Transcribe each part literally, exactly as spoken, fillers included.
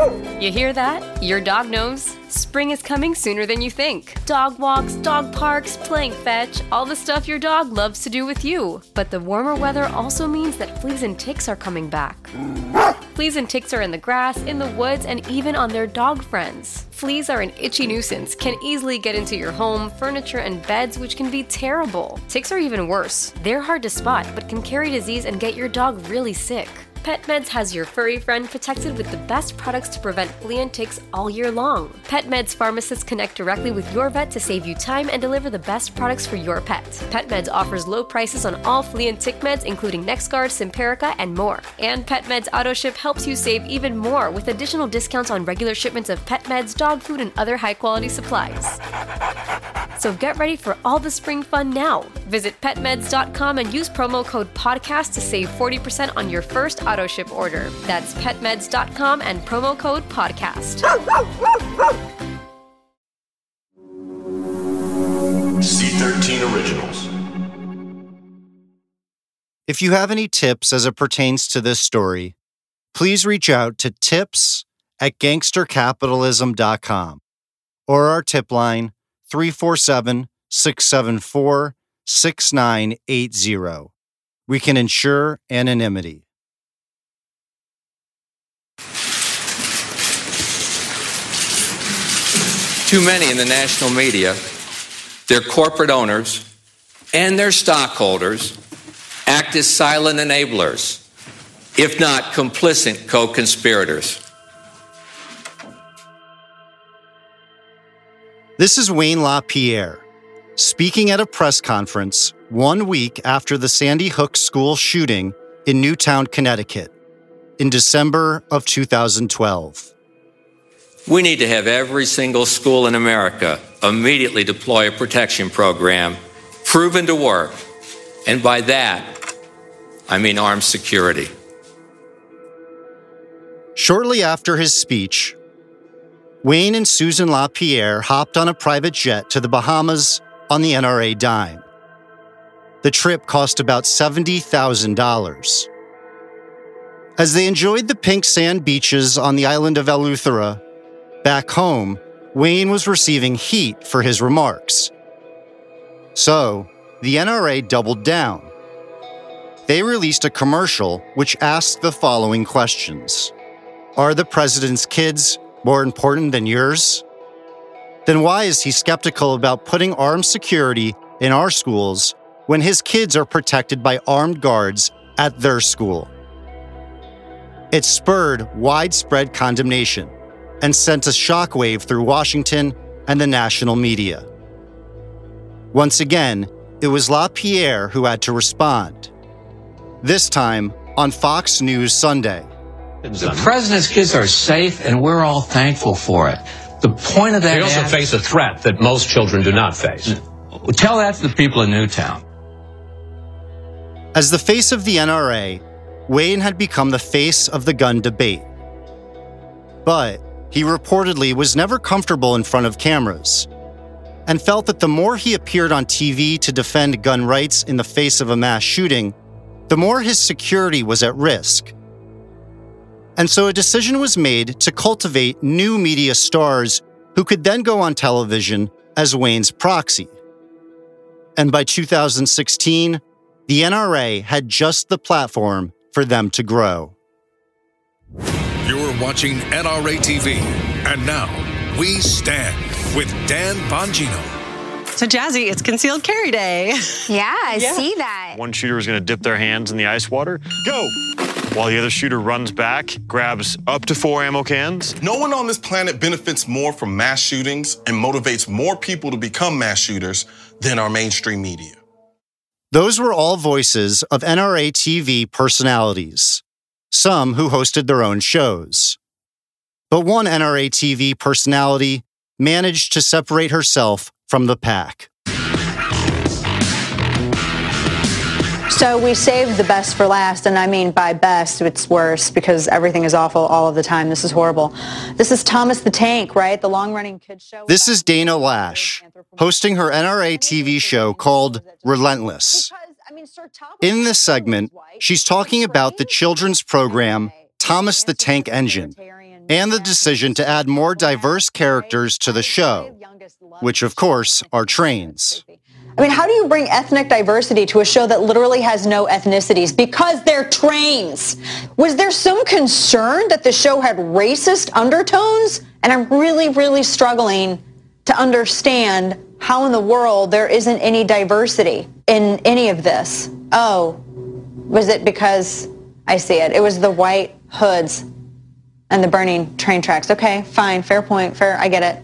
You hear that? Your dog knows. Spring is coming sooner than you think. Dog walks, dog parks, playing fetch, all the stuff your dog loves to do with you. But the warmer weather also means that fleas and ticks are coming back. Fleas and ticks are in the grass, in the woods, and even on their dog friends. Fleas are an itchy nuisance, can easily get into your home, furniture, and beds, which can be terrible. Ticks are even worse. They're hard to spot, but can carry disease and get your dog really sick. PetMeds has your furry friend protected with the best products to prevent flea and ticks all year long. PetMeds pharmacists connect directly with your vet to save you time and deliver the best products for your pet. PetMeds offers low prices on all flea and tick meds, including NexGard, Simparica, and more. And PetMeds AutoShip helps you save even more with additional discounts on regular shipments of pet meds, dog food, and other high-quality supplies. So get ready for all the spring fun now. Visit pet meds dot com and use promo code podcast to save forty percent on your first auto ship order. That's pet meds dot com and promo code podcast. C thirteen Originals. If you have any tips as it pertains to this story, please reach out to tips at gangster capitalism dot com or our tip line three four seven, six seven four, six nine eight zero. We can ensure anonymity. Too many in the national media, their corporate owners, and their stockholders act as silent enablers, if not complicit co-conspirators. This is Wayne LaPierre, speaking at a press conference one week after the Sandy Hook school shooting in Newtown, Connecticut, in December of two thousand twelve. We need to have every single school in America immediately deploy a protection program proven to work, and by that, I mean armed security. Shortly after his speech, Wayne and Susan LaPierre hopped on a private jet to the Bahamas on the N R A dime. The trip cost about seventy thousand dollars. As they enjoyed the pink sand beaches on the island of Eleuthera, back home, Wayne was receiving heat for his remarks. So, the N R A doubled down. They released a commercial which asked the following questions. Are the president's kids more important than yours? Then why is he skeptical about putting armed security in our schools when his kids are protected by armed guards at their school? It spurred widespread condemnation and sent a shockwave through Washington and the national media. Once again, it was LaPierre who had to respond. This time on Fox News Sunday. The president's kids are safe, and we're all thankful for it. The point of that They also ad- face a threat that most children do not face. Tell that to the people in Newtown. As the face of the N R A, Wayne had become the face of the gun debate. But he reportedly was never comfortable in front of cameras and felt that the more he appeared on T V to defend gun rights in the face of a mass shooting, the more his security was at risk. And so a decision was made to cultivate new media stars who could then go on television as Wayne's proxy. And by two thousand sixteen, the N R A had just the platform for them to grow. You're watching N R A T V. And now, We Stand with Dan Bongino. So, Jazzy, it's Concealed Carry Day. Yeah, I Yeah. see that. One shooter is going to dip their hands in the ice water. Go! While the other shooter runs back, grabs up to four ammo cans. No one on this planet benefits more from mass shootings and motivates more people to become mass shooters than our mainstream media. Those were all voices of N R A T V personalities, some who hosted their own shows. But one N R A T V personality managed to separate herself from the pack. So we saved the best for last, and I mean by best, it's worse because everything is awful all of the time. This is horrible. This is Thomas the Tank, right? The long-running kids show. This is Dana Lash, hosting her N R A T V show called Relentless. In this segment, she's talking about the children's program Thomas the Tank Engine, and the decision to add more diverse characters to the show, which of course are trains. I mean, how do you bring ethnic diversity to a show that literally has no ethnicities? Because they're trains. Was there some concern that the show had racist undertones? And I'm really, really struggling to understand how in the world there isn't any diversity in any of this. Oh, was it because, I see it, it was the white hoods and the burning train tracks. Okay, fine, fair point, fair, I get it.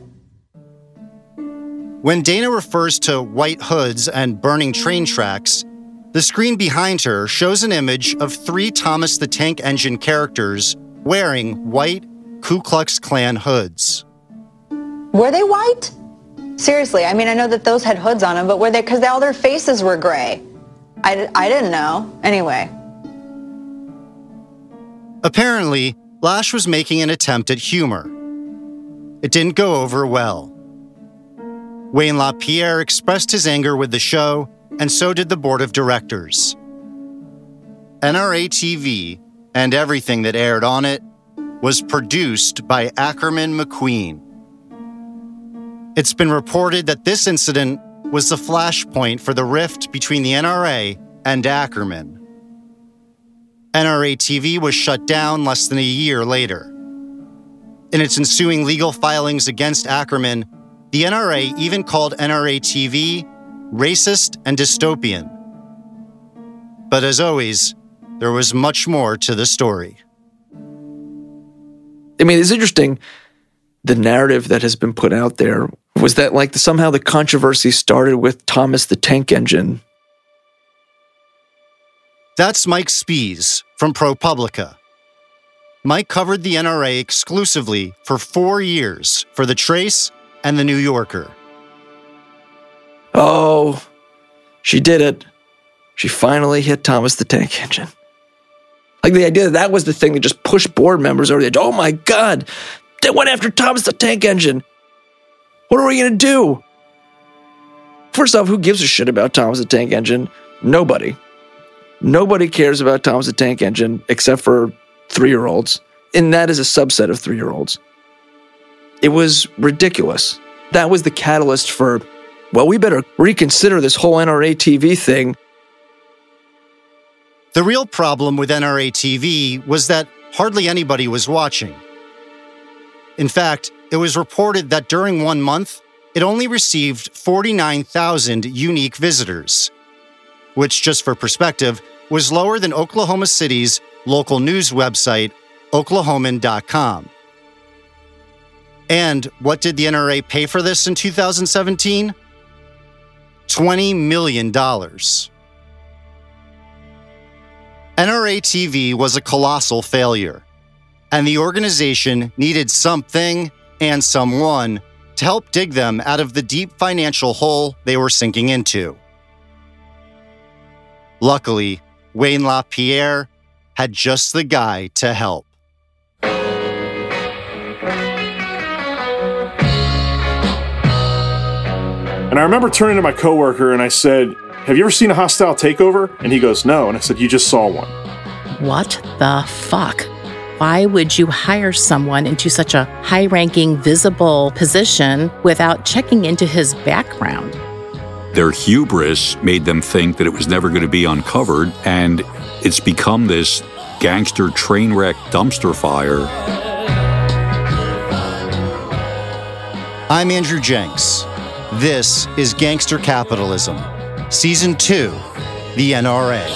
When Dana refers to white hoods and burning train tracks, the screen behind her shows an image of three Thomas the Tank Engine characters wearing white Ku Klux Klan hoods. Were they white? Seriously, I mean, I know that those had hoods on them, but were they, because all their faces were gray. I, I didn't know. Anyway. Apparently, Lash was making an attempt at humor. It didn't go over well. Wayne LaPierre expressed his anger with the show, and so did the board of directors. N R A T V, and everything that aired on it, was produced by Ackerman McQueen. It's been reported that this incident was the flashpoint for the rift between the N R A and Ackerman. N R A T V was shut down less than a year later. In its ensuing legal filings against Ackerman, the N R A even called N R A T V racist and dystopian. But as always, there was much more to the story. I mean, it's interesting, the narrative that has been put out there was that like somehow the controversy started with Thomas the Tank Engine. That's Mike Spies from ProPublica. Mike covered the N R A exclusively for four years for The Trace and The New Yorker. Oh, she did it. She finally hit Thomas the Tank Engine. Like the idea that that was the thing that just pushed board members over the edge. Oh my God, they went after Thomas the Tank Engine. What are we going to do? First off, who gives a shit about Thomas the Tank Engine? Nobody. Nobody cares about Thomas the Tank Engine except for three-year-olds. And that is a subset of three-year-olds. It was ridiculous. That was the catalyst for, well, we better reconsider this whole N R A T V thing. The real problem with N R A T V was that hardly anybody was watching. In fact, it was reported that during one month, it only received forty-nine thousand unique visitors, which, just for perspective, was lower than Oklahoma City's local news website, oklahoman dot com. And what did the N R A pay for this in two thousand seventeen? twenty million dollars. N R A T V was a colossal failure, and the organization needed something and someone to help dig them out of the deep financial hole they were sinking into. Luckily, Wayne LaPierre had just the guy to help. And I remember turning to my coworker and I said, "Have you ever seen a hostile takeover?" And he goes, "No." And I said, "You just saw one." What the fuck? Why would you hire someone into such a high-ranking, visible position without checking into his background? Their hubris made them think that it was never going to be uncovered, and it's become this gangster train wreck dumpster fire. I'm Andrew Jenks. This is Gangster Capitalism, Season two, The N R A.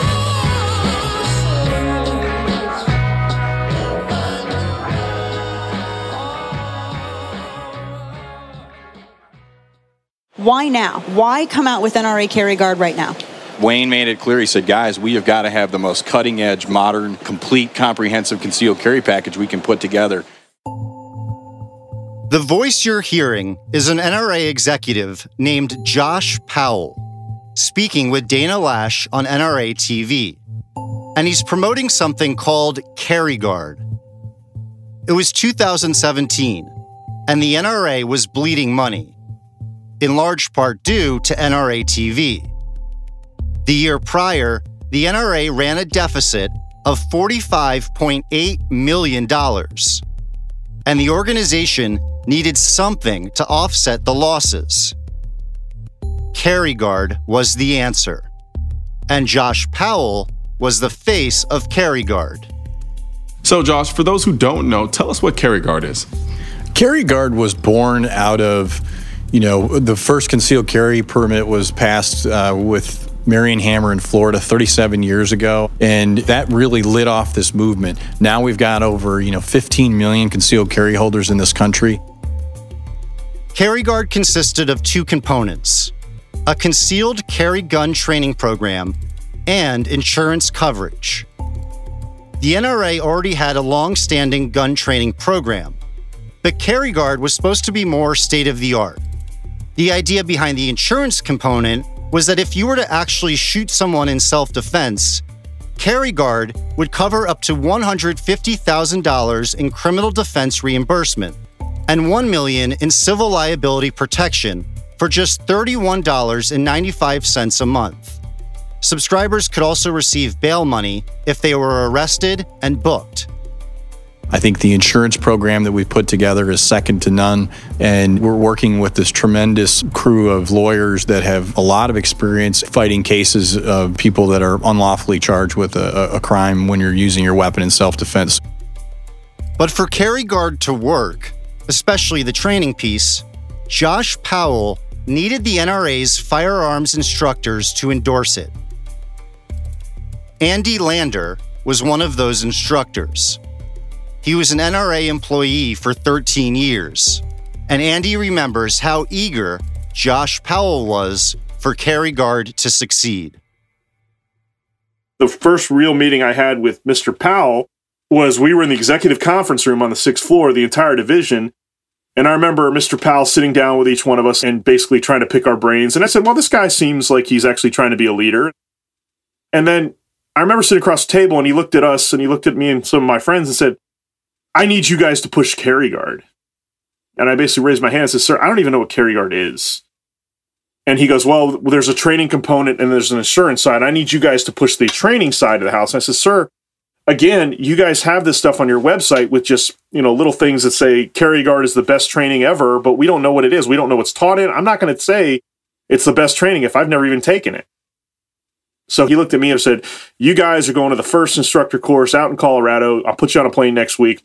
Why now? Why come out with N R A Carry Guard right now? Wayne made it clear. He said, guys, we have got to have the most cutting-edge, modern, complete, comprehensive concealed carry package we can put together. The voice you're hearing is an N R A executive named Josh Powell, speaking with Dana Lash on N R A T V. And he's promoting something called Carry Guard. It was two thousand seventeen, and the N R A was bleeding money, in large part due to N R A T V. The year prior, the N R A ran a deficit of forty-five point eight million dollars, and the organization needed something to offset the losses. CarryGuard was the answer, and Josh Powell was the face of CarryGuard. So, Josh, for those who don't know, tell us what CarryGuard is. CarryGuard was born out of, you know, the first concealed carry permit was passed uh, with Marion Hammer in Florida thirty-seven years ago, and that really lit off this movement. Now we've got over, you know, fifteen million concealed carry holders in this country. CarryGuard consisted of two components: a concealed carry gun training program and insurance coverage. The N R A already had a long-standing gun training program, but CarryGuard was supposed to be more state-of-the-art. The idea behind the insurance component was that if you were to actually shoot someone in self-defense, CarryGuard would cover up to one hundred fifty thousand dollars in criminal defense reimbursement and one million dollars in civil liability protection for just thirty-one dollars and ninety-five cents a month. Subscribers could also receive bail money if they were arrested and booked. I think the insurance program that we put together is second to none, and we're working with this tremendous crew of lawyers that have a lot of experience fighting cases of people that are unlawfully charged with a, a crime when you're using your weapon in self-defense. But for CarryGuard to work, especially the training piece, Josh Powell needed the N R A's firearms instructors to endorse it. Andy Lander was one of those instructors. He was an N R A employee for thirteen years, and Andy remembers how eager Josh Powell was for CarryGuard to succeed. The first real meeting I had with Mister Powell was we were in the executive conference room on the sixth floor, the entire division, and I remember Mister Powell sitting down with each one of us and basically trying to pick our brains. And I said, well, this guy seems like he's actually trying to be a leader. And then I remember sitting across the table, and he looked at us, and he looked at me and some of my friends and said, I need you guys to push CarryGuard. And I basically raised my hand and said, sir, I don't even know what CarryGuard is. And he goes, well, there's a training component and there's an insurance side. I need you guys to push the training side of the house. And I said, sir, again, you guys have this stuff on your website with just, you know, little things that say CarryGuard is the best training ever, but we don't know what it is. We don't know what's taught in. I'm not going to say it's the best training if I've never even taken it. So he looked at me and said, you guys are going to the first instructor course out in Colorado. I'll put you on a plane next week.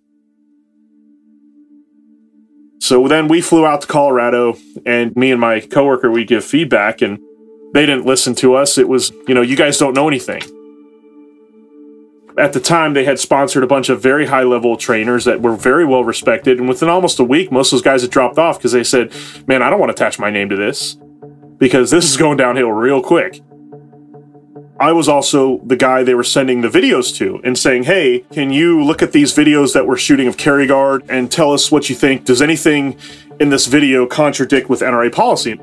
So then we flew out to Colorado, and me and my coworker, we give feedback, and they didn't listen to us. It was, you know, you guys don't know anything. At the time, they had sponsored a bunch of very high-level trainers that were very well respected, and within almost a week, most of those guys had dropped off because they said, man, I don't want to attach my name to this because this is going downhill real quick. I was also the guy they were sending the videos to and saying, hey, can you look at these videos that we're shooting of CarryGuard and tell us what you think? Does anything in this video contradict with N R A policy?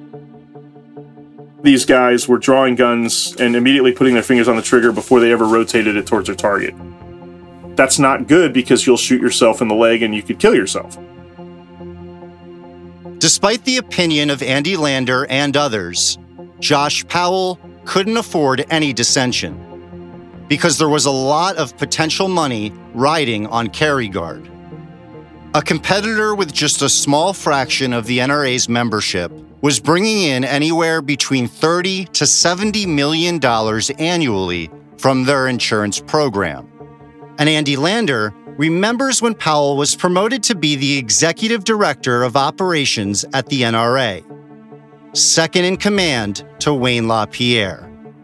These guys were drawing guns and immediately putting their fingers on the trigger before they ever rotated it towards their target. That's not good because you'll shoot yourself in the leg and you could kill yourself. Despite the opinion of Andy Lander and others, Josh Powell couldn't afford any dissension because there was a lot of potential money riding on CarryGuard. A competitor with just a small fraction of the N R A's membership was bringing in anywhere between thirty to seventy million dollars annually from their insurance program. And Andy Lander remembers when Powell was promoted to be the executive director of operations at the N R A, second in command to Wayne LaPierre.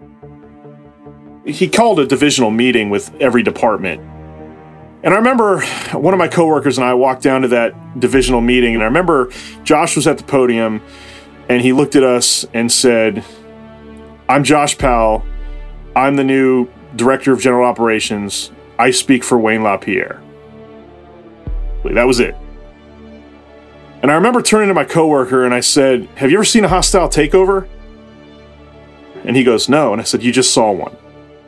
He called a divisional meeting with every department. And I remember one of my coworkers and I walked down to that divisional meeting, and I remember Josh was at the podium, and he looked at us and said, I'm Josh Powell. I'm the new director of general operations. I speak for Wayne LaPierre. That was it. And I remember turning to my coworker and I said, have you ever seen a hostile takeover? And he goes, no. And I said, you just saw one.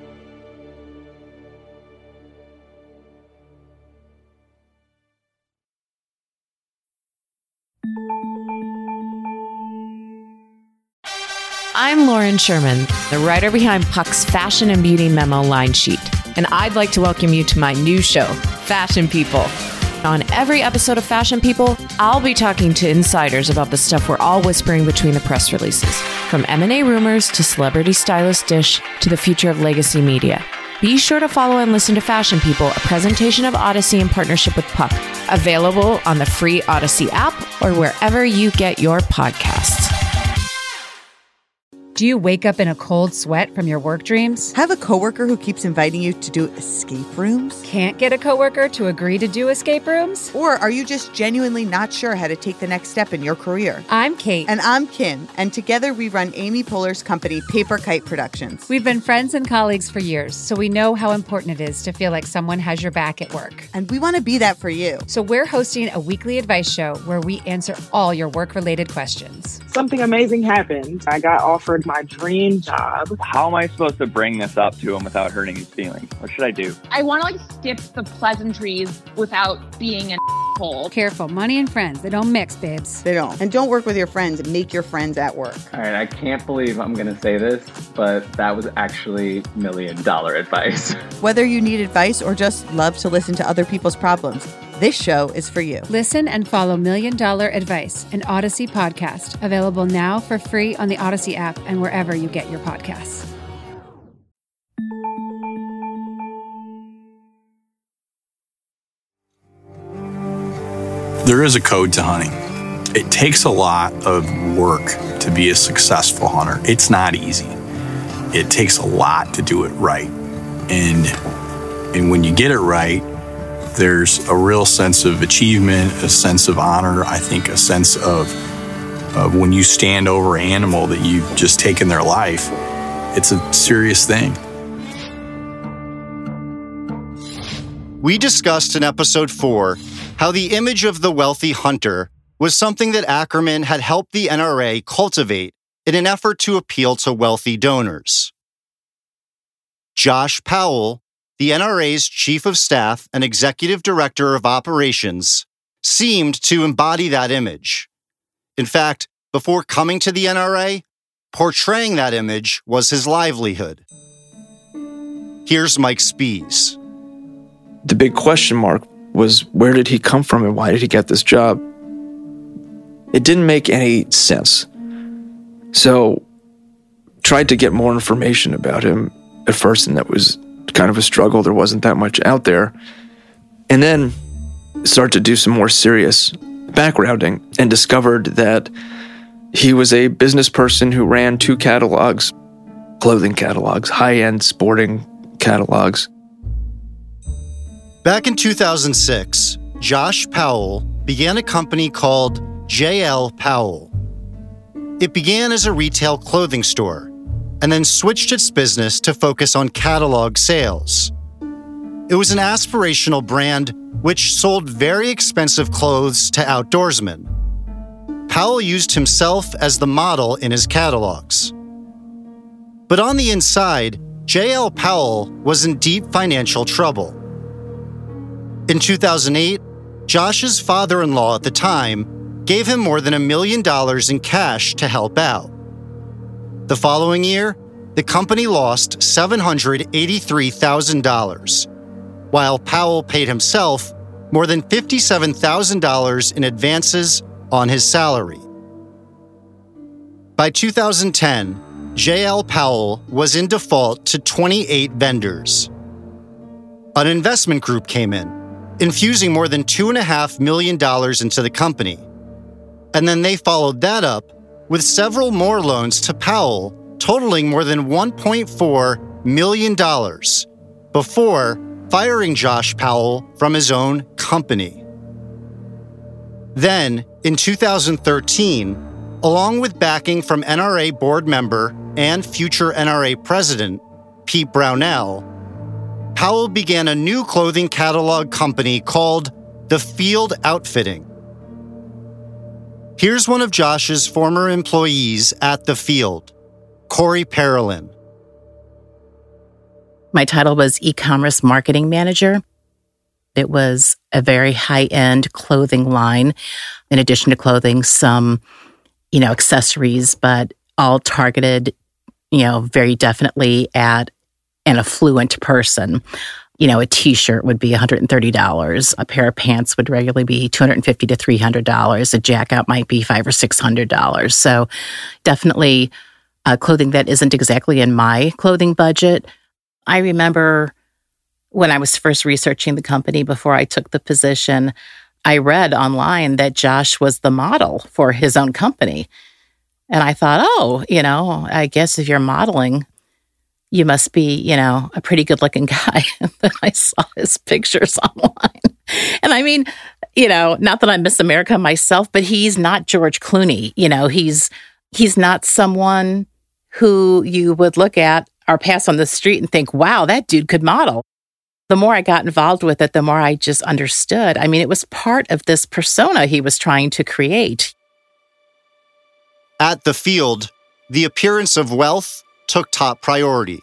I'm Lauren Sherman, the writer behind Puck's Fashion and Beauty Memo line sheet, and I'd like to welcome you to my new show, Fashion People. On every episode of Fashion People, I'll be talking to insiders about the stuff we're all whispering between the press releases. From M and A rumors to celebrity stylist dish to the future of legacy media. Be sure to follow and listen to Fashion People, a presentation of Odyssey in partnership with Puck. Available on the free Odyssey app or wherever you get your podcasts. Do you wake up in a cold sweat from your work dreams? Have a coworker who keeps inviting you to do escape rooms? Can't get a coworker to agree to do escape rooms? Or are you just genuinely not sure how to take the next step in your career? I'm Kate. And I'm Kim. And together we run Amy Poehler's company, Paper Kite Productions. We've been friends and colleagues for years, so we know how important it is to feel like someone has your back at work. And we want to be that for you. So we're hosting a weekly advice show where we answer all your work-related questions. Something amazing happened. I got offered my dream job. How am I supposed to bring this up to him without hurting his feelings? What should I do? I want to like skip the pleasantries without being an asshole. Careful, money and friends, they don't mix, babes. They don't. And don't work with your friends, make your friends at work. All right, I can't believe I'm going to say this, but that was actually million dollar advice. Whether you need advice or just love to listen to other people's problems, this show is for you. Listen and follow Million Dollar Advice, an Odyssey podcast, available now for free on the Odyssey app and wherever you get your podcasts. There is a code to hunting. It takes a lot of work to be a successful hunter. It's not easy. It takes a lot to do it right. And, and when you get it right, there's a real sense of achievement, a sense of honor, I think a sense of, of when you stand over an animal that you've just taken their life, it's a serious thing. We discussed in episode four how the image of the wealthy hunter was something that Ackerman had helped the N R A cultivate in an effort to appeal to wealthy donors. Josh Powell, the N R A's chief of staff and executive director of operations, seemed to embody that image. In fact, before coming to the N R A, portraying that image was his livelihood. Here's Mike Spees. The big question mark was, where did he come from and why did he get this job? It didn't make any sense. So, tried to get more information about him at first, and that was kind of a struggle. There wasn't that much out there. And then started to do some more serious backgrounding and discovered that he was a business person who ran two catalogs, clothing catalogs, high-end sporting catalogs. Back in two thousand six, Josh Powell began a company called J L Powell. It began as a retail clothing store and then switched its business to focus on catalog sales. It was an aspirational brand which sold very expensive clothes to outdoorsmen. Powell used himself as the model in his catalogs. But on the inside, J L Powell was in deep financial trouble. In two thousand eight, Josh's father-in-law at the time gave him more than a million dollars in cash to help out. The following year, the company lost seven hundred eighty-three thousand dollars, while Powell paid himself more than fifty-seven thousand dollars in advances on his salary. By two thousand ten, J L Powell was in default to twenty-eight vendors. An investment group came in, infusing more than two point five million dollars into the company. And then they followed that up with several more loans to Powell, totaling more than one point four million dollars, before firing Josh Powell from his own company. Then, in two thousand thirteen, along with backing from N R A board member and future N R A president, Pete Brownell, Powell began a new clothing catalog company called The Field Outfitting. Here's one of Josh's former employees at The Field, Corey Parolin. My title was e-commerce marketing manager. It was a very high-end clothing line. In addition to clothing, some, you know, accessories, but all targeted, you know, very definitely at an affluent person. You know, a t-shirt would be one hundred thirty dollars. A pair of pants would regularly be two hundred fifty dollars to three hundred dollars. A jacket might be five hundred dollars or six hundred dollars. So definitely uh, clothing that isn't exactly in my clothing budget. I remember when I was first researching the company before I took the position, I read online that Josh was the model for his own company. And I thought, oh, you know, I guess if you're modeling, you must be, you know, a pretty good looking guy. And then I saw his pictures online. And I mean, you know, not that I'm Miss America myself, but he's not George Clooney. You know, he's he's not someone who you would look at or pass on the street and think, wow, that dude could model. The more I got involved with it, the more I just understood. I mean, it was part of this persona he was trying to create. At the Field, the appearance of wealth took top priority.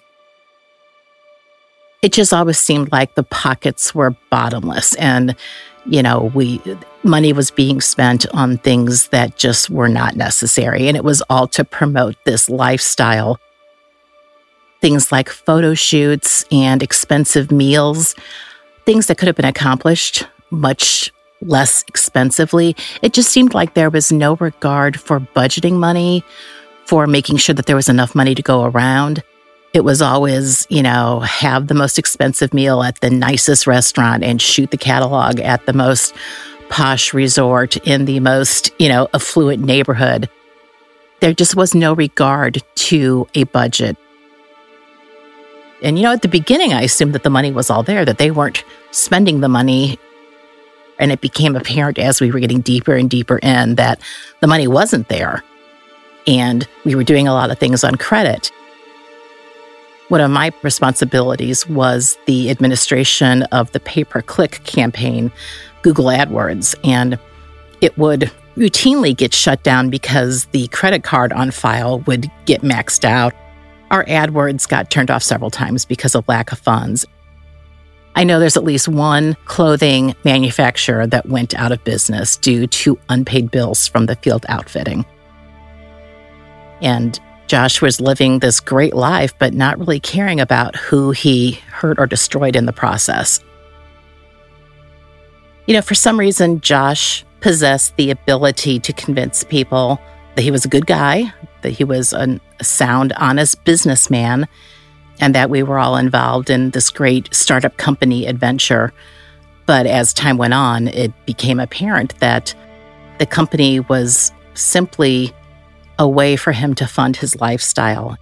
It just always seemed like the pockets were bottomless, and, you know, we money was being spent on things that just were not necessary, and it was all to promote this lifestyle. Things like photo shoots and expensive meals, things that could have been accomplished much less expensively. It just seemed like there was no regard for budgeting money, for making sure that there was enough money to go around. It was always, you know, have the most expensive meal at the nicest restaurant and shoot the catalog at the most posh resort in the most, you know, affluent neighborhood. There just was no regard to a budget. And, you know, at the beginning, I assumed that the money was all there, that they weren't spending the money. And it became apparent as we were getting deeper and deeper in that the money wasn't there. And we were doing a lot of things on credit. One of my responsibilities was the administration of the pay-per-click campaign, Google AdWords. And it would routinely get shut down because the credit card on file would get maxed out. Our AdWords got turned off several times because of lack of funds. I know there's at least one clothing manufacturer that went out of business due to unpaid bills from the Field outfitting. And Josh was living this great life, but not really caring about who he hurt or destroyed in the process. You know, for some reason, Josh possessed the ability to convince people that he was a good guy, that he was an, a sound, honest businessman, and that we were all involved in this great startup company adventure. But as time went on, it became apparent that the company was simply a way for him to fund his lifestyle.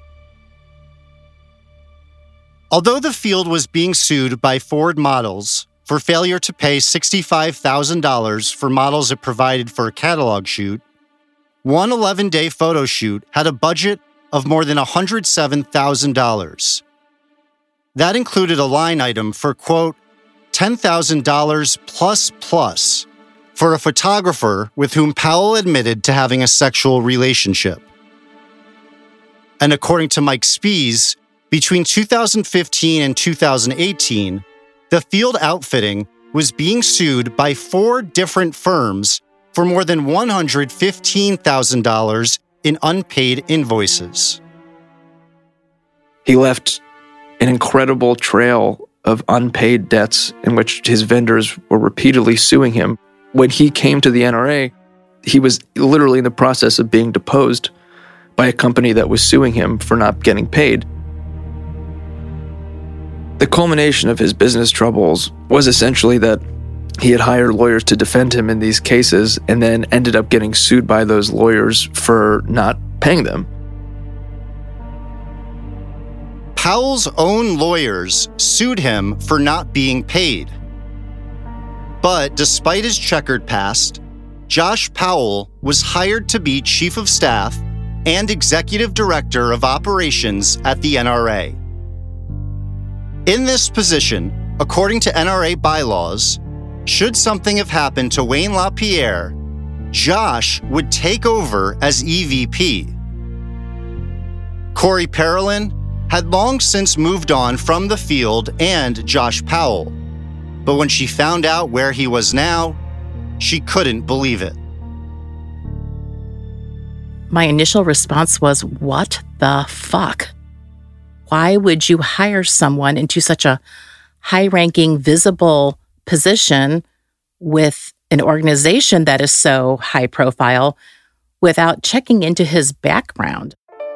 Although the Field was being sued by Ford Models for failure to pay sixty-five thousand dollars for models it provided for a catalog shoot, one eleven-day photo shoot had a budget of more than one hundred seven thousand dollars. That included a line item for, quote, ten thousand dollars plus plus for a photographer with whom Powell admitted to having a sexual relationship. And according to Mike Spies, between two thousand fifteen and two thousand eighteen, the Field Outfitting was being sued by four different firms for more than one hundred fifteen thousand dollars in unpaid invoices. He left an incredible trail of unpaid debts in which his vendors were repeatedly suing him. When he came to the N R A, he was literally in the process of being deposed by a company that was suing him for not getting paid. The culmination of his business troubles was essentially that he had hired lawyers to defend him in these cases and then ended up getting sued by those lawyers for not paying them. Powell's own lawyers sued him for not being paid. But despite his checkered past, Josh Powell was hired to be Chief of Staff and Executive Director of Operations at the N R A. In this position, according to N R A bylaws, should something have happened to Wayne LaPierre, Josh would take over as E V P. Corey Parolin had long since moved on from the Field and Josh Powell, but when she found out where he was now, she couldn't believe it. My initial response was, what the fuck? Why would you hire someone into such a high-ranking, visible position with an organization that is so high profile without checking into his background?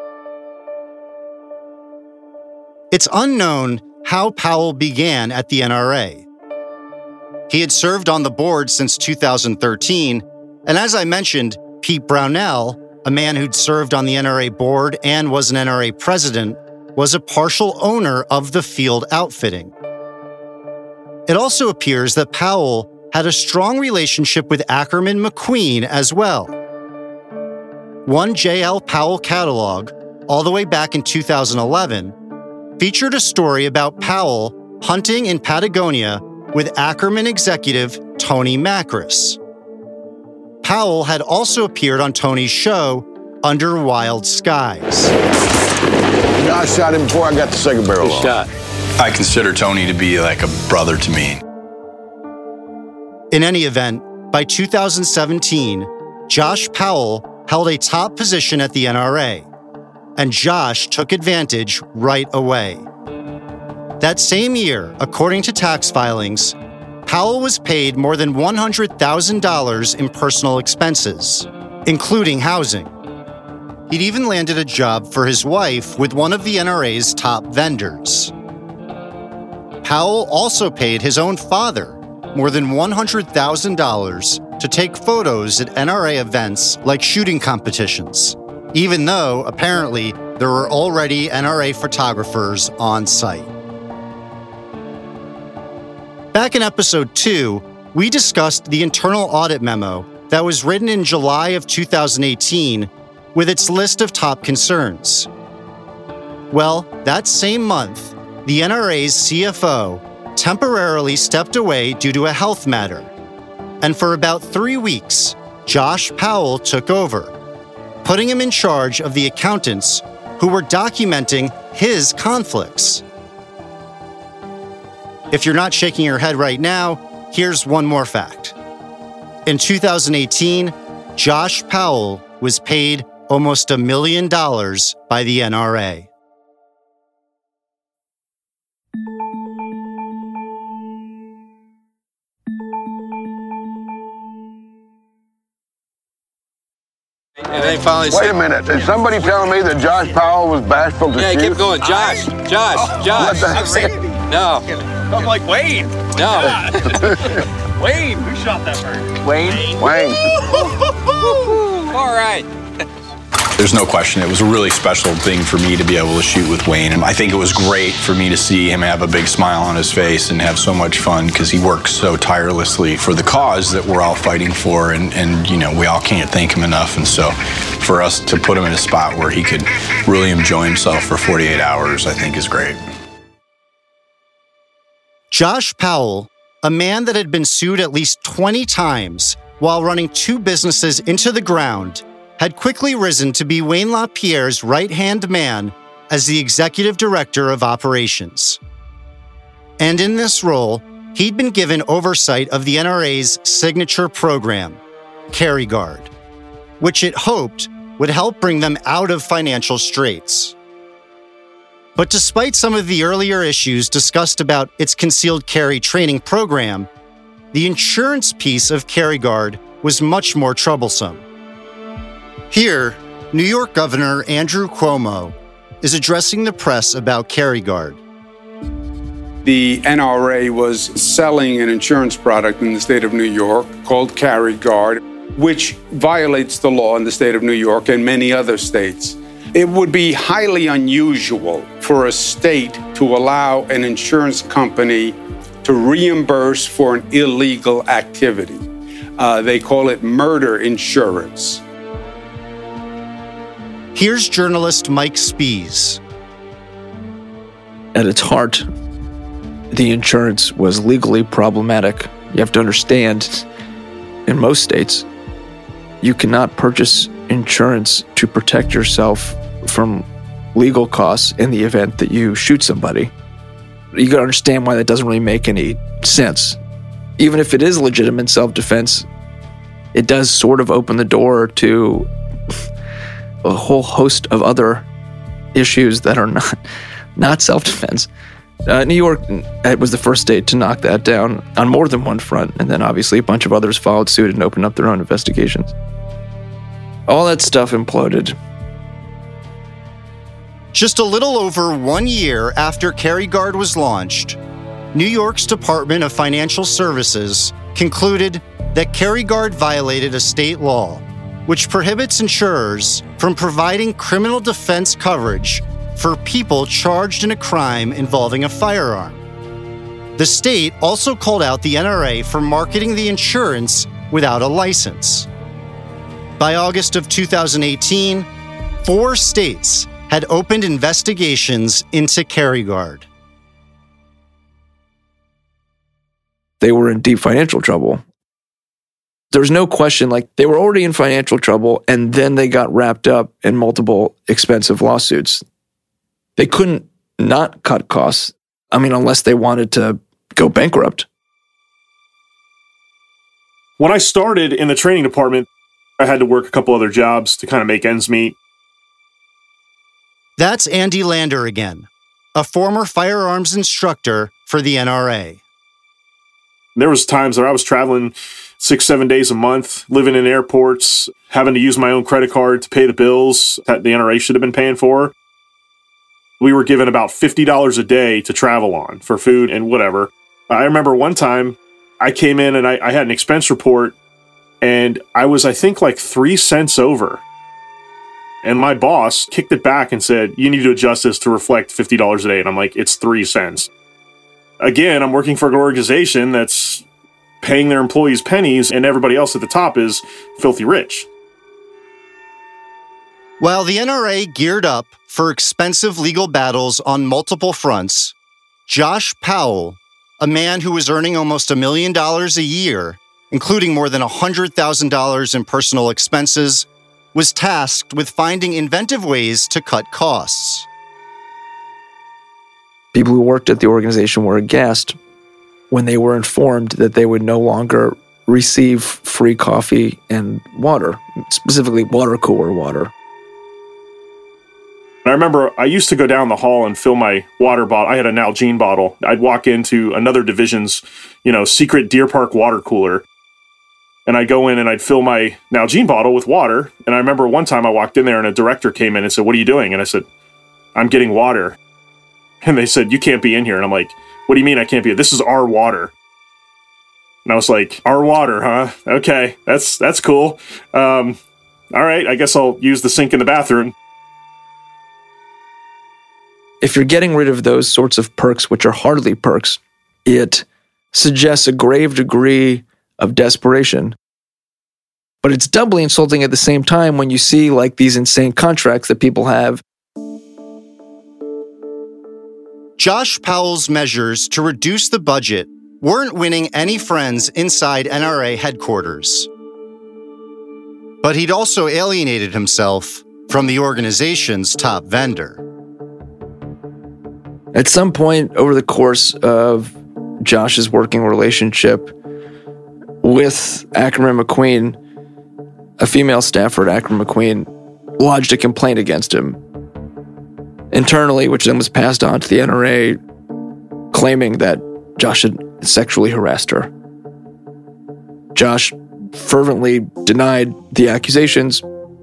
It's unknown how Powell began at the N R A. He had served on the board since two thousand thirteen, and as I mentioned, Pete Brownell, a man who'd served on the N R A board and was an N R A president, was a partial owner of the field outfitting. It also appears that Powell had a strong relationship with Ackerman McQueen as well. One J L Powell catalog, all the way back in two thousand eleven, featured a story about Powell hunting in Patagonia with Ackerman executive Tony Makris. Powell had also appeared on Tony's show, Under Wild Skies. I shot him before I got the second barrel off. Shot. I consider Tony to be like a brother to me. In any event, by two thousand seventeen, Josh Powell held a top position at the N R A, and Josh took advantage right away. That same year, according to tax filings, Powell was paid more than one hundred thousand dollars in personal expenses, including housing. He'd even landed a job for his wife with one of the N R A's top vendors. Powell also paid his own father more than one hundred thousand dollars to take photos at N R A events like shooting competitions, even though, apparently, there were already N R A photographers on site. Back in episode two, we discussed the internal audit memo that was written in July of two thousand eighteen with its list of top concerns. Well, that same month, the N R A's C F O temporarily stepped away due to a health matter. And for about three weeks, Josh Powell took over, putting him in charge of the accountants who were documenting his conflicts. If you're not shaking your head right now, here's one more fact. In two thousand eighteen, Josh Powell was paid almost a million dollars by the N R A. And they finally Wait a minute. Is somebody telling me that Josh Powell was bashful to Yeah, shoot? keep going. Josh, Josh, Oh, Josh. what the heck? No. I'm like, Wayne. No. Wayne, who shot that bird? Wayne? Wayne. All right. There's no question. It was a really special thing for me to be able to shoot with Wayne. And I think it was great for me to see him have a big smile on his face and have so much fun because he works so tirelessly for the cause that we're all fighting for. And, and, you know, we all can't thank him enough. And so for us to put him in a spot where he could really enjoy himself for forty-eight hours, I think is great. Josh Powell, a man that had been sued at least twenty times while running two businesses into the ground, had quickly risen to be Wayne LaPierre's right-hand man as the executive director of operations. And in this role, he'd been given oversight of the N R A's signature program, CarryGuard, which it hoped would help bring them out of financial straits. But despite some of the earlier issues discussed about its concealed carry training program, the insurance piece of CarryGuard was much more troublesome. Here, New York Governor Andrew Cuomo is addressing the press about CarryGuard. The N R A was selling an insurance product in the state of New York called CarryGuard, which violates the law in the state of New York and many other states. It would be highly unusual for a state to allow an insurance company to reimburse for an illegal activity. Uh, they call it murder insurance. Here's journalist Mike Spies. At its heart, the insurance was legally problematic. You have to understand, in most states, you cannot purchase insurance to protect yourself from legal costs in the event that you shoot somebody. You gotta understand why that doesn't really make any sense. Even if it is legitimate self-defense, it does sort of open the door to a whole host of other issues that are not not self-defense. Uh, New York was the first state to knock that down on more than one front, and then obviously a bunch of others followed suit and opened up their own investigations. All that stuff imploded. Just a little over one year after CareGuard was launched, New York's Department of Financial Services concluded that CareGuard violated a state law which prohibits insurers from providing criminal defense coverage for people charged in a crime involving a firearm. The state also called out the N R A for marketing the insurance without a license. By August of two thousand eighteen, four states had opened investigations into CareGuard. They were in deep financial trouble. There's no question, like, they were already in financial trouble, and then they got wrapped up in multiple expensive lawsuits. They couldn't not cut costs, I mean, unless they wanted to go bankrupt. When I started in the training department, I had to work a couple other jobs to kind of make ends meet. That's Andy Lander again, a former firearms instructor for the N R A. There was times where I was traveling six, seven days a month, living in airports, having to use my own credit card to pay the bills that the N R A should have been paying for. We were given about fifty dollars a day to travel on for food and whatever. I remember one time I came in and I, I had an expense report, and I was, I think, like three cents over. And my boss kicked it back and said, you need to adjust this to reflect fifty dollars a day. And I'm like, it's three cents. Again, I'm working for an organization that's paying their employees pennies, and everybody else at the top is filthy rich. While the N R A geared up for expensive legal battles on multiple fronts, Josh Powell, a man who was earning almost a million dollars a year, including more than one hundred thousand dollars in personal expenses, was tasked with finding inventive ways to cut costs. People who worked at the organization were aghast when they were informed that they would no longer receive free coffee and water, specifically water cooler water. I remember I used to go down the hall and fill my water bottle. I had an Nalgene bottle. I'd walk into another division's, you know, secret Deer Park water cooler. And I'd go in and I'd fill my Nalgene bottle with water. And I remember one time I walked in there and a director came in and said, what are you doing? And I said, I'm getting water. And they said, you can't be in here. And I'm like, what do you mean I can't be here? This is our water. And I was like, our water, huh? Okay, that's that's cool. Um, all right, I guess I'll use the sink in the bathroom. If you're getting rid of those sorts of perks, which are hardly perks, it suggests a grave degree of desperation. But it's doubly insulting at the same time when you see like these insane contracts that people have. Josh Powell's measures to reduce the budget weren't winning any friends inside N R A headquarters. But he'd also alienated himself from the organization's top vendor. At some point over the course of Josh's working relationship with Ackerman McQueen, a female staffer at Ackerman McQueen lodged a complaint against him internally, which then was passed on to the N R A, claiming that Josh had sexually harassed her. Josh fervently denied the accusations.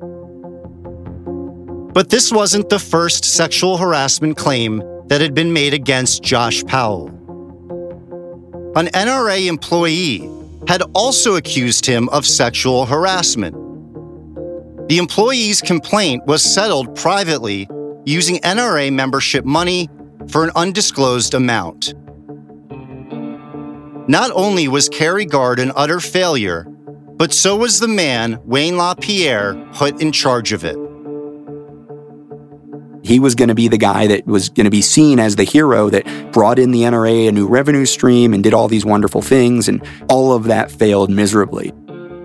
But this wasn't the first sexual harassment claim that had been made against Josh Powell. An N R A employee had also accused him of sexual harassment. The employee's complaint was settled privately using N R A membership money for an undisclosed amount. Not only was CareGuard an utter failure, but so was the man Wayne LaPierre put in charge of it. He was going to be the guy that was going to be seen as the hero that brought in the N R A a new revenue stream and did all these wonderful things, and all of that failed miserably.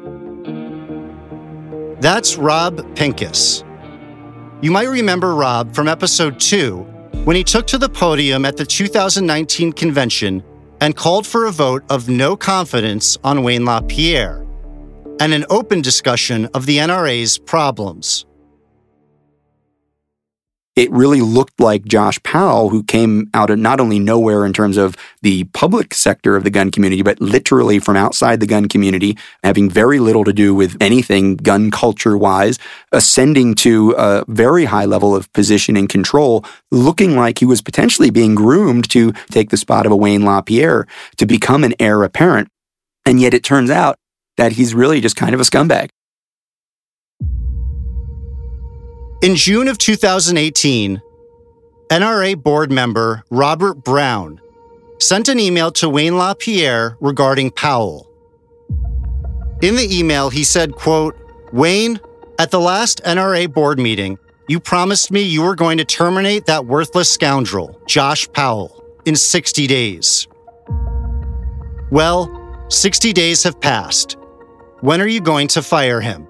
That's Rob Pincus. You might remember Rob from episode two, when he took to the podium at the two thousand nineteen convention and called for a vote of no confidence on Wayne LaPierre and an open discussion of the N R A's problems. it really looked like Josh Powell, who came out of not only nowhere in terms of the public sector of the gun community, but literally from outside the gun community, having very little to do with anything gun culture-wise, ascending to a very high level of position and control, looking like he was potentially being groomed to take the spot of a Wayne LaPierre, to become an heir apparent. And yet it turns out that he's really just kind of a scumbag. In June of two thousand eighteen, N R A board member Robert Brown sent an email to Wayne LaPierre regarding Powell. In the email, he said, quote, "Wayne, at the last N R A board meeting, you promised me you were going to terminate that worthless scoundrel, Josh Powell, in sixty days. Well, sixty days have passed. When are you going to fire him?"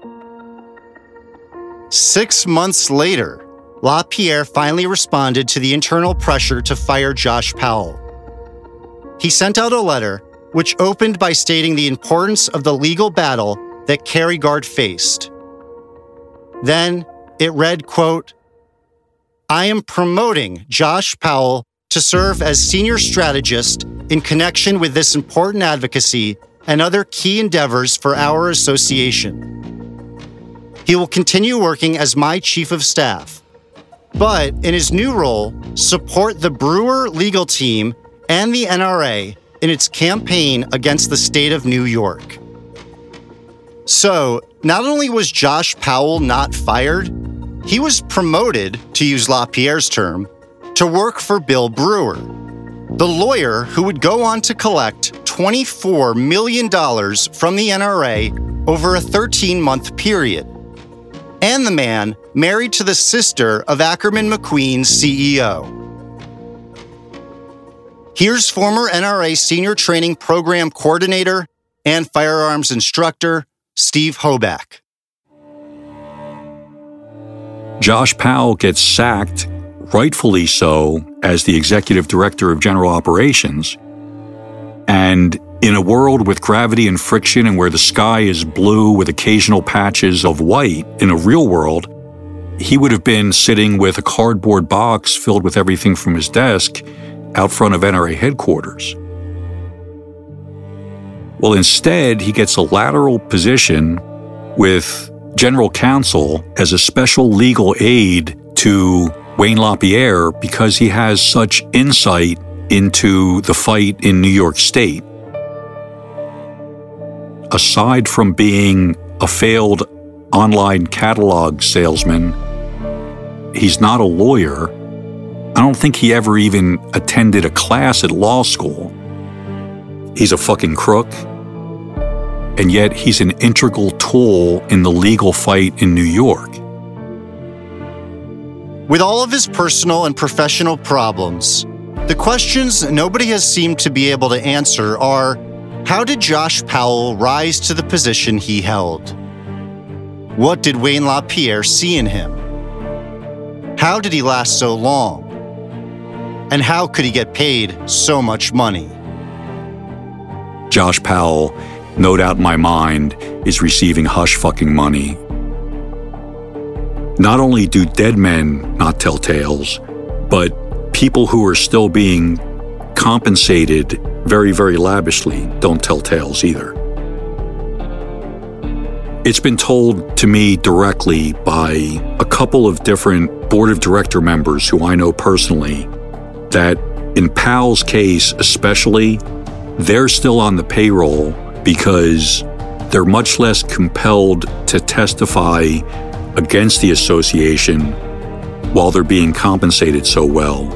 Six months later, LaPierre finally responded to the internal pressure to fire Josh Powell. He sent out a letter which opened by stating the importance of the legal battle that Kerry Gard faced. Then it read, quote, "I am promoting Josh Powell to serve as senior strategist in connection with this important advocacy and other key endeavors for our association. He will continue working as my chief of staff, but in his new role, support the Brewer legal team and the N R A in its campaign against the state of New York." So, not only was Josh Powell not fired, he was promoted, to use LaPierre's term, to work for Bill Brewer, the lawyer who would go on to collect twenty-four million dollars from the N R A over a thirteen-month period, and the man married to the sister of Ackerman McQueen's C E O. Here's former N R A Senior Training Program Coordinator and Firearms Instructor, Steve Hoback. Josh Powell gets sacked, rightfully so, as the Executive Director of General Operations. And in a world with gravity and friction and where the sky is blue with occasional patches of white, in a real world, he would have been sitting with a cardboard box filled with everything from his desk out front of N R A headquarters. Well, instead, he gets a lateral position with General Counsel as a special legal aid to Wayne LaPierre because he has such insight into the fight in New York State. Aside from being a failed online catalog salesman, he's not a lawyer. I don't think he ever even attended a class at law school. He's a fucking crook. And yet he's an integral tool in the legal fight in New York. With all of his personal and professional problems, the questions nobody has seemed to be able to answer are, how did Josh Powell rise to the position he held? What did Wayne LaPierre see in him? How did he last so long? And how could he get paid so much money? Josh Powell, no doubt in my mind, is receiving hush fucking money. Not only do dead men not tell tales, but people who are still being compensated very, very lavishly don't tell tales either. It's been told to me directly by a couple of different board of director members who I know personally that in Powell's case especially, they're still on the payroll because they're much less compelled to testify against the association while they're being compensated so well.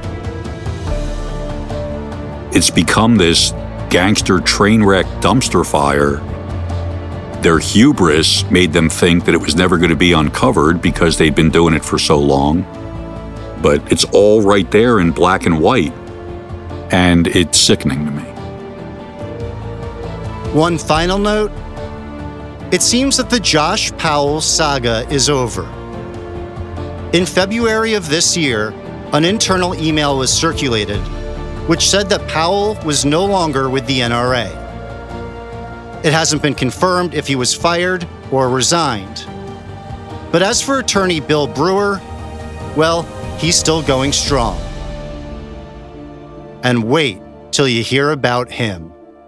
It's become this gangster train wreck dumpster fire. Their hubris made them think that it was never going to be uncovered because they'd been doing it for so long. But it's all right there in black and white, and it's sickening to me. One final note. It seems that the Josh Powell saga is over. In February of this year, an internal email was circulated which said that Powell was no longer with the N R A. It hasn't been confirmed if he was fired or resigned. But as for attorney Bill Brewer, Well, he's still going strong. And wait till you hear about him.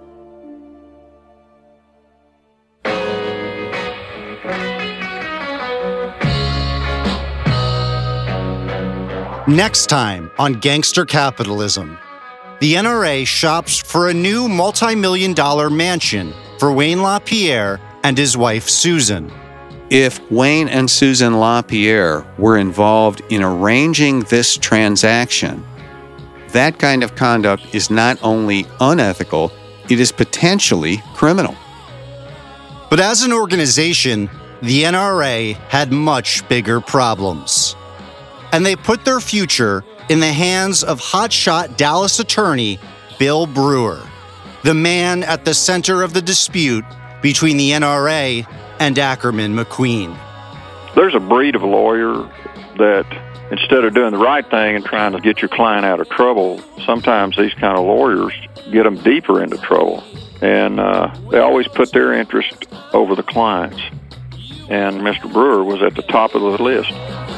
Next time on Gangster Capitalism, the N R A shops for a new multi-million dollar mansion for Wayne LaPierre and his wife, Susan. If Wayne and Susan LaPierre were involved in arranging this transaction, that kind of conduct is not only unethical, it is potentially criminal. But as an organization, the N R A had much bigger problems. And they put their future in the hands of hotshot Dallas attorney Bill Brewer, the man at the center of the dispute between the N R A and Ackerman McQueen. There's a breed of lawyer that instead of doing the right thing and trying to get your client out of trouble, sometimes these kind of lawyers get them deeper into trouble. And uh, they always put their interest over the client's. And Mister Brewer was at the top of the list.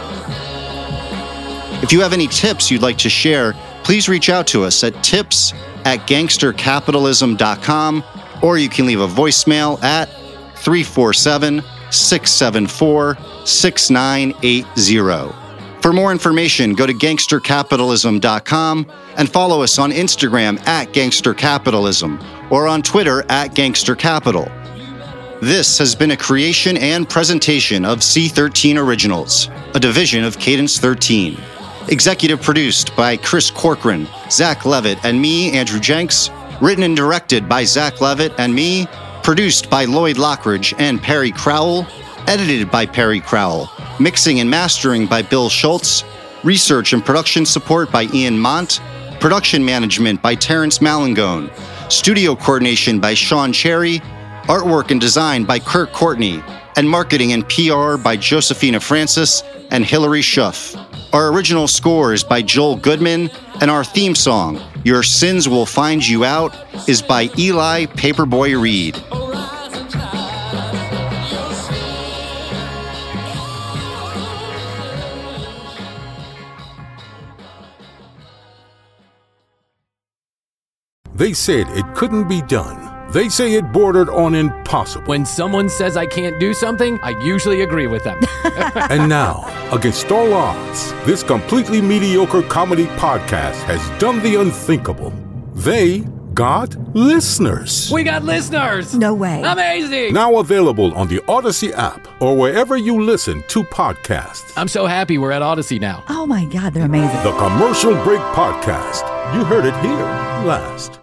If you have any tips you'd like to share, please reach out to us at tips at gangster capitalism dot com, or you can leave a voicemail at three four seven, six seven four, six nine eight zero. For more information, go to gangster capitalism dot com and follow us on Instagram at gangster capitalism or on Twitter at gangster capital. This has been a creation and presentation of C thirteen Originals, a division of Cadence thirteen. Executive produced by Chris Corcoran, Zach Levitt, and me, Andrew Jenks. Written and directed by Zach Levitt and me. Produced by Lloyd Lockridge and Perry Crowell. Edited by Perry Crowell. Mixing and mastering by Bill Schultz. Research and production support by Ian Mont. Production management by Terrence Malangone. Studio coordination by Sean Cherry. Artwork and design by Kirk Courtney. And marketing and P R by Josephina Francis and Hillary Schuff. Our original score is by Joel Goodman, and our theme song, Your Sins Will Find You Out, is by Eli Paperboy Reed. They said it couldn't be done. They say it bordered on impossible. When someone says I can't do something, I usually agree with them. And now, against all odds, this completely mediocre comedy podcast has done the unthinkable. They got listeners. We got listeners! No way. Amazing! Now available on the Odyssey app or wherever you listen to podcasts. I'm so happy we're at Odyssey now. Oh my God, they're amazing. The Commercial Break Podcast. You heard it here last.